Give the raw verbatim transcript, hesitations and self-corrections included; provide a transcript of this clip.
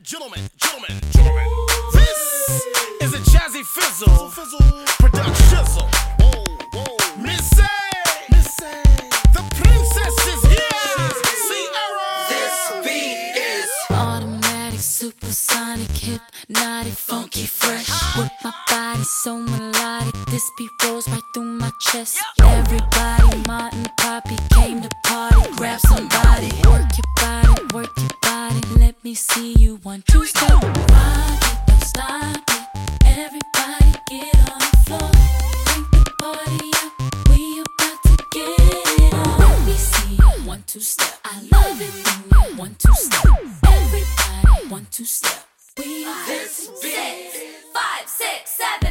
Gentlemen, gentlemen, gentlemen, this is a Jazzy Fizzle, fizzle, fizzle. Production. Whoa, whoa. Missy, Missy, the princess is here. Sierra. This beat is automatic, supersonic, hypnotic, funky, fresh. With my body so melodic, this beat rolls right through my chest. Everybody, Martin, Poppy came to party. Grab somebody, work your body, work your body. Let me see you one, two, step. Rock it, don't stop it. Everybody get on the floor. Bring the party up, we about to get it on. Let me see you one, two, step. I love it when you one, two, step. Everybody one, two, step. We this beat. five, six, seven.